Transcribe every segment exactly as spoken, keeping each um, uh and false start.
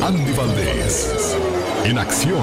Andy Valdés, en acción.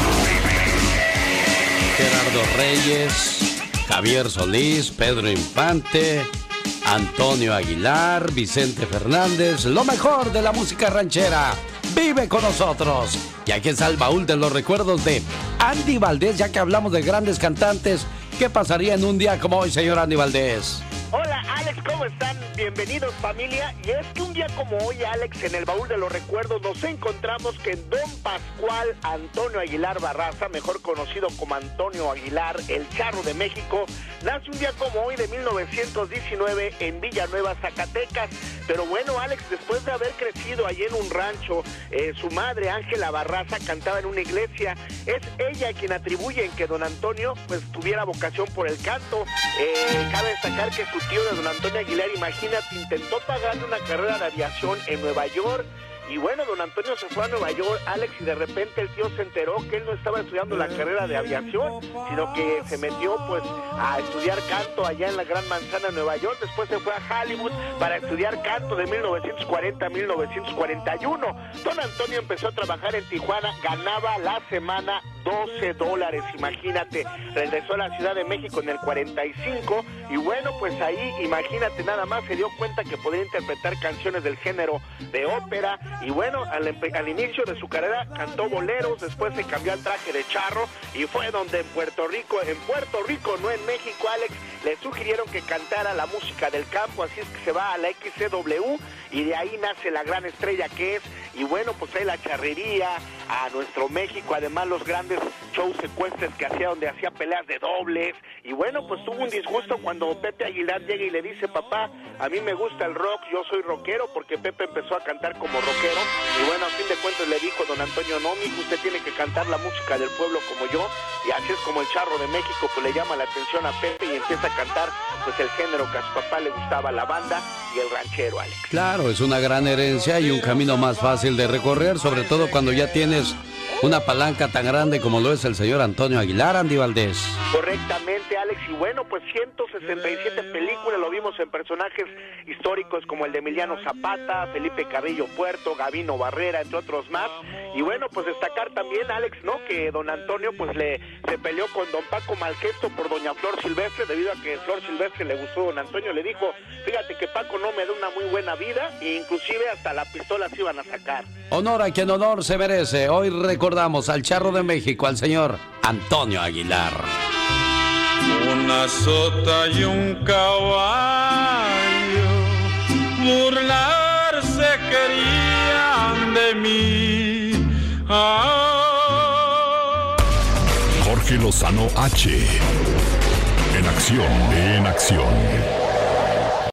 Gerardo Reyes, Javier Solís, Pedro Infante, Antonio Aguilar, Vicente Fernández, lo mejor de la música ranchera. Vive con nosotros. Y aquí está el baúl de los recuerdos de Andy Valdés, ya que hablamos de grandes cantantes. ¿Qué pasaría en un día como hoy, señor Andy Valdés? Hola, Alex, ¿cómo están? Bienvenidos, familia. Y es que un día como hoy, Alex, en el baúl de los recuerdos nos encontramos que don Pascual Antonio Aguilar Barraza, mejor conocido como Antonio Aguilar, el Charro de México, nace un día como hoy de mil novecientos diecinueve en Villanueva, Zacatecas. Pero bueno, Alex, después de haber crecido allí en un rancho, eh, su madre, Ángela Barraza, cantaba en una iglesia. Es ella quien atribuye que don Antonio pues tuviera vocación por el canto. Eh, cabe destacar que su tío de don Antonio Aguilar, imagínate, intentó pagarle una carrera de aviación en Nueva York. Y bueno, don Antonio se fue a Nueva York, Alex, y de repente el tío se enteró que él no estaba estudiando la carrera de aviación, sino que se metió pues a estudiar canto allá en la Gran Manzana, Nueva York. Después se fue a Hollywood para estudiar canto de mil novecientos cuarenta a mil novecientos cuarenta y uno. Don Antonio empezó a trabajar en Tijuana, ganaba la semana doce dólares, imagínate. Regresó a la Ciudad de México en el cuarenta y cinco y bueno, pues ahí, imagínate, nada más se dio cuenta que podía interpretar canciones del género de ópera. Y bueno, al, al inicio de su carrera cantó boleros, después se cambió al traje de charro y fue donde en Puerto Rico, en Puerto Rico, no en México, Alex, le sugirieron que cantara la música del campo, así es que se va a la X C W y de ahí nace la gran estrella que es. Y bueno, pues ahí la charrería a nuestro México, además los grandes shows secuestres que hacía, donde hacía peleas de dobles. Y bueno, pues tuvo un disgusto cuando Pepe Aguilar llega y le dice: papá, a mí me gusta el rock, yo soy rockero, porque Pepe empezó a cantar como rockero. Y bueno, a fin de cuentas le dijo don Antonio: no, mijo, usted tiene que cantar la música del pueblo como yo. Y así es como el Charro de México pues le llama la atención a Pepe y empieza a cantar pues el género que a su papá le gustaba, la banda y el ranchero, Alex. Claro, es una gran herencia y un camino más fácil de recorrer, sobre todo cuando ya tienes una palanca tan grande como lo es el señor Antonio Aguilar, Andy Valdés. Correctamente, Alex, y bueno, pues ciento sesenta y siete películas, lo vimos en personajes históricos como el de Emiliano Zapata, Felipe Carrillo Puerto, Gabino Barrera, entre otros más. Y bueno, pues destacar también, Alex, ¿no?, que don Antonio pues le se peleó con don Paco Malgesto por doña Flor Silvestre, debido a que Flor Silvestre le gustó a don Antonio. Le dijo: fíjate que Paco no me da una muy buena vida, e inclusive hasta la pistola se iban a sacar. Honor a quien honor se merece. Hoy recordamos al Charro de México, al señor Antonio Aguilar. Una sota y un caballo burlarse querían de mí. Ah. Jorge Lozano H. En acción, en acción.